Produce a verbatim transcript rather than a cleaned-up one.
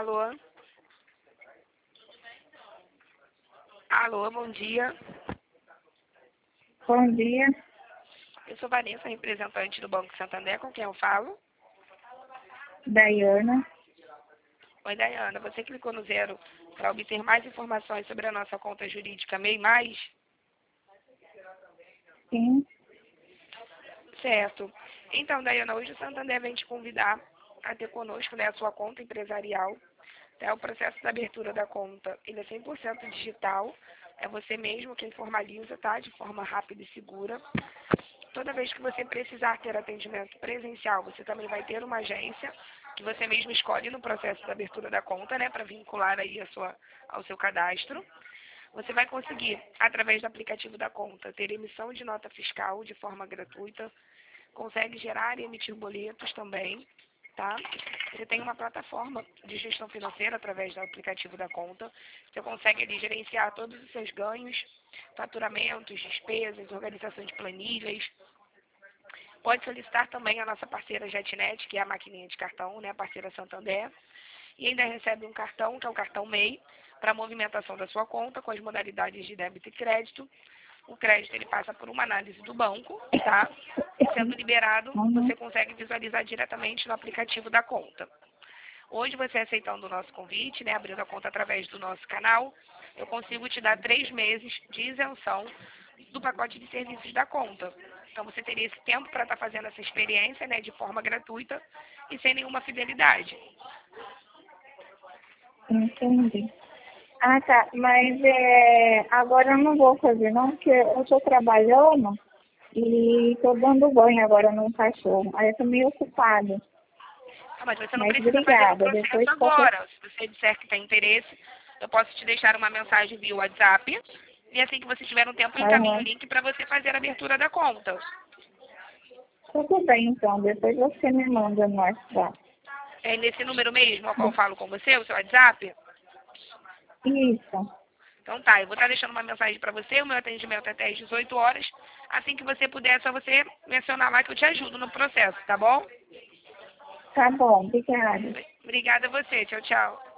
Alô? Alô, bom dia. Bom dia, Eu sou Vanessa, representante do Banco Santander, com quem eu falo. Daiana. Oi, Dayana, você clicou no zero para obter mais informações sobre a nossa conta jurídica MEI Mais? Sim, Certo. Então, Dayana, hoje o Santander vem te convidar a ter conosco, né, a sua conta empresarial. É o processo da abertura da conta, ele é cem por cento digital. É você mesmo quem formaliza, tá? De forma rápida e segura. Toda vez que você precisar ter atendimento presencial, você também vai ter uma agência que você mesmo escolhe no processo da abertura da conta, né, para vincular aí a sua, ao seu cadastro. Você vai conseguir, através do aplicativo da conta, ter emissão de nota fiscal de forma gratuita, consegue gerar e emitir boletos também, tá? Você tem uma plataforma de gestão financeira através do aplicativo da conta. Você consegue ali gerenciar todos os seus ganhos, faturamentos, despesas, organização de planilhas. Pode solicitar também a nossa parceira JetNet, que é a maquininha de cartão, né, a parceira Santander. E ainda recebe um cartão, que é o cartão MEI, para movimentação da sua conta com as modalidades de débito e crédito. O crédito ele passa por uma análise do banco, tá? E sendo liberado, uhum. você consegue visualizar diretamente no aplicativo da conta. Hoje, você aceitando o nosso convite, né, abrindo a conta através do nosso canal, eu consigo te dar três meses de isenção do pacote de serviços da conta. Então, você teria esse tempo para estar fazendo essa experiência, né, de forma gratuita e sem nenhuma fidelidade. Entendi. Ah, tá. Mas é, agora eu não vou fazer não, porque eu estou trabalhando e estou dando banho agora no cachorro. Aí eu estou meio ocupada. Ah, mas você não Mas precisa fazer o obrigada. processo Depois qualquer... agora. Se você disser que tem interesse, eu posso te deixar uma mensagem via WhatsApp. E assim que você tiver um tempo, eu encaminho o Uhum. link para você fazer a abertura da conta. Tudo bem, então. Depois você me manda no WhatsApp. É nesse número mesmo ao qual eu falo com você, o seu WhatsApp? Isso. Então tá, eu vou estar deixando uma mensagem para você, o meu atendimento é até às dezoito horas. Assim que você puder, é só você mencionar lá que eu te ajudo no processo, tá bom? Tá bom. Obrigada. Obrigada a você, tchau, tchau.